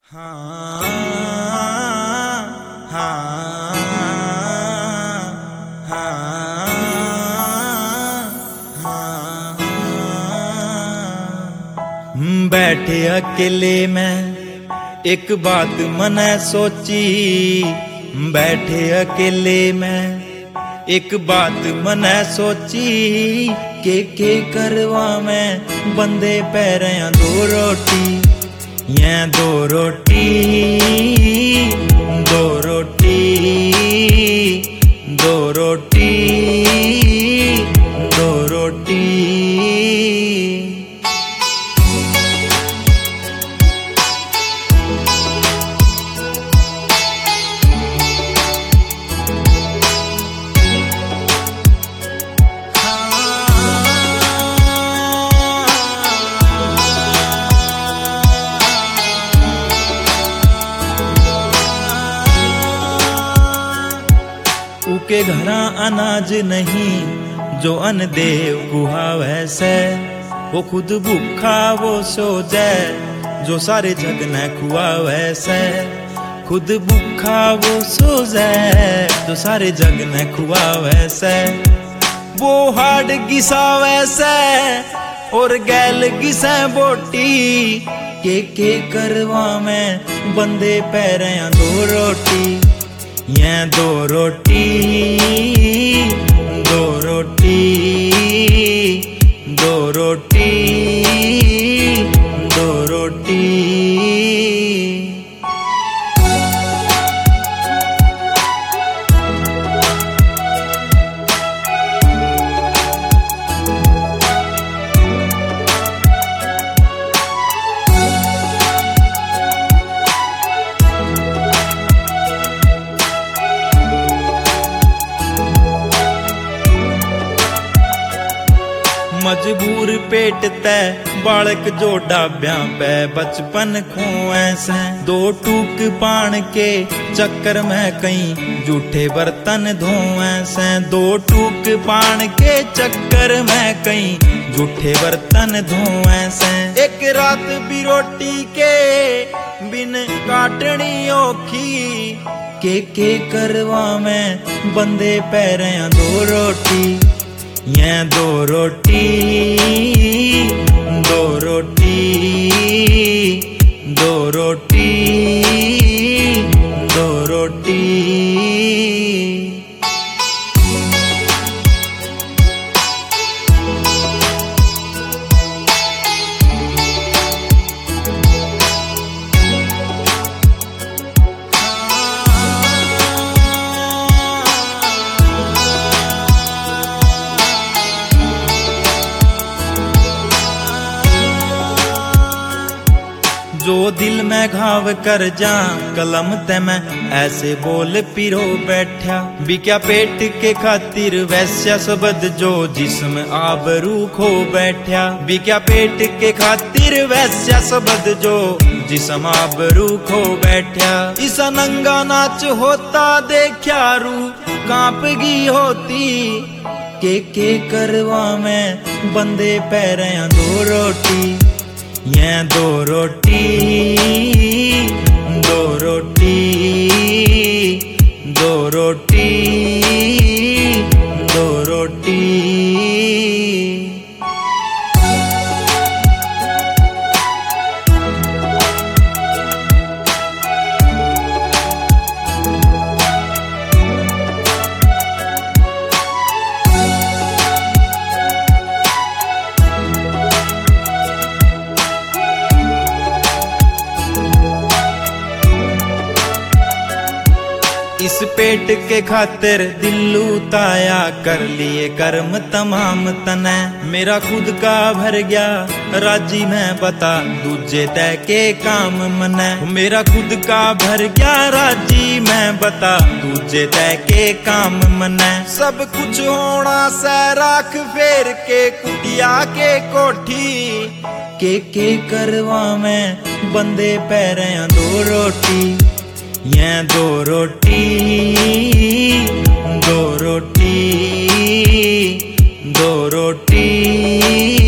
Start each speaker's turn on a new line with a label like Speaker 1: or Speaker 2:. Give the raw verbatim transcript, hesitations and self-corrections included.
Speaker 1: हाँ हाँ हाँ हाँ। बैठे अकेले मैं एक बात मने सोची, बैठे अकेले मैं एक बात मने सोची, के के करवा मैं बंदे पैरें दो रोटी, ये दो रोटी दो रोटी दो रोटी दो रोटी। के घरा अनाज नहीं जो अन देव गुहा वैसे, वो खुद भूखा वो सो जाए जो सारे जग न खुआ वैसे, खुद भूखा वो सो जाए जो सारे जग न खुआ वैसे, वो हाड गिसा वैसे और गैल गिसा बोटी, के के करवा मैं बंदे पैरें दो रोटी, ये दो रोटी दो रोटी दो रोटी दो रोटी। मजबूर पेट तय बालक जो डाब्या पे बचपन खो ऐसे, दो टूक पान के चक्कर में कई जूठे बर्तन धो ऐसे, दो टूक पान के चक्कर में कई जूठे बर्तन धो ऐसे, एक रात भी रोटी के बिन काटनी औखी, के के करवा मैं बंदे पैरें दो रोटी, ये दो रोटी दो रोटी दो रोटी दो रोटी। जो दिल में घाव कर जा कलम ते मैं ऐसे बोल पिरो बैठा, बिक्या पेट के खातिर वैश्या शब्द जो जिस्म आबरू खो बैठा, बिक्या पेट के खातिर वैश्या शब्द जो जिस्म आबरू खो बैठा, इस नंगा नाच होता देखा रू कांप गी होती, के के करवा मैं बंदे पैरें दो रोटी, ये दो रोटी दो रोटी दो रोटी दो रोटी। इस पेट के खातिर दिल्लू ताया कर लिए कर्म तमाम तने, मेरा खुद का भर गया राजी मैं बता दूजे तय के काम मने, मेरा खुद का भर गया राजी मैं बता दूजे तय के काम मने, सब कुछ होना से राख फेर के कुटिया के कोठी, के के करवा मैं बंदे पैरें दो रोटी, ये दो रोटी दो रोटी दो रोटी।